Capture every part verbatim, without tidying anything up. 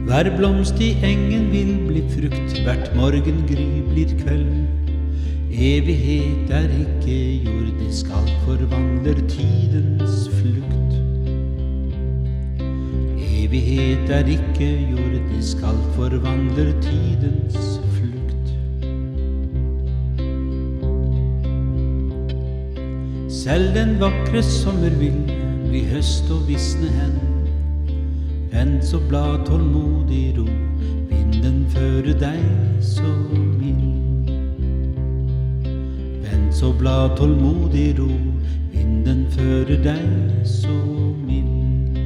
Hver blomst i engen vil bli frukt, hvert morgengry blir kveld. Evighet er ikke jordisk, alt forvandler tidens flukt. Evighet er ikke jordisk, alt forvandler tidens flukt. Selv den vakre sommer vil bli høst og visne hen. Vent så bla tålmodig ro, vinden fører deg så mild. Vent så bla tålmodig ro, vinden fører deg så mild.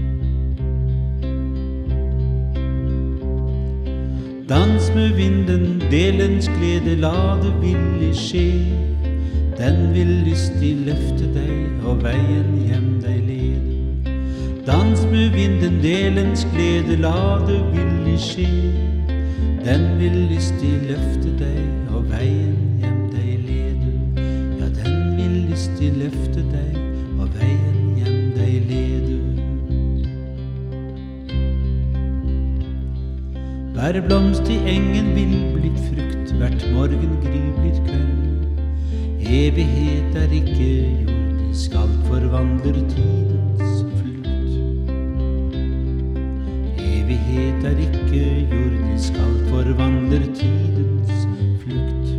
Dans med vinden, delens glede, la det villig skje. Den vil lystig løfte deg, og veien hjem deg lede. Dans med vinden, delens glede, la det villig skje. Den vil lystig løfte deg, og veien hjem deg lede. Ja, den vil lystig løfte deg, og veien hjem deg lede. Hver blomst i engen vil bli frukt, hvert morgengry blir kveld. Evighet er ikke jordisk, alt forvandler tidens flukt. Evighet er ikke jordisk, alt forvandler tidens flukt.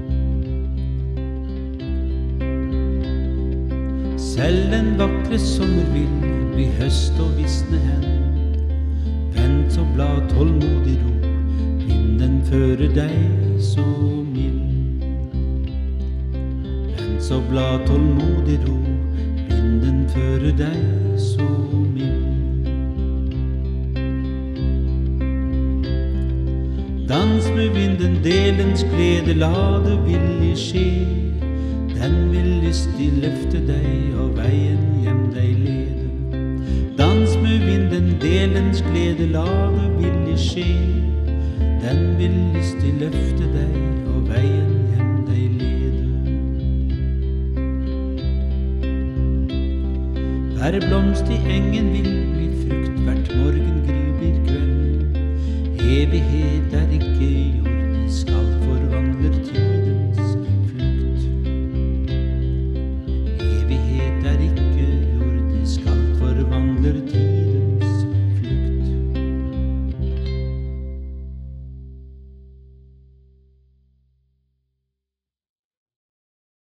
Selv en vakre sommer vil bli høst og visne hen. Vent så bla tålmodig ro, vinden fører deg så mild. Vent så bla tålmodig ro, vinden fører deg så mild. Dans med vinden, delens glede, la det villig skje. Den vil lystig løfte deg, og veien hjem deg lede. Dans med vinden, delens glede, la det villig skje. Den vil lystig løfte deg, og veien hjem deg lede. Hver blomst i engen vil bli frukt, hvert morgengry blir kveld. Evighet er ikke jord.